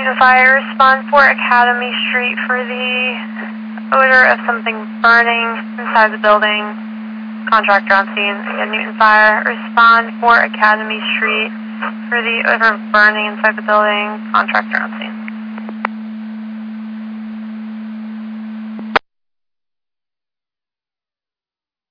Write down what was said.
Newton Fire, respond for Academy Street for the odor of something burning inside the building. Contractor on scene. Again, Newton Fire, respond for Academy Street for the odor of burning inside the building. Contractor on scene.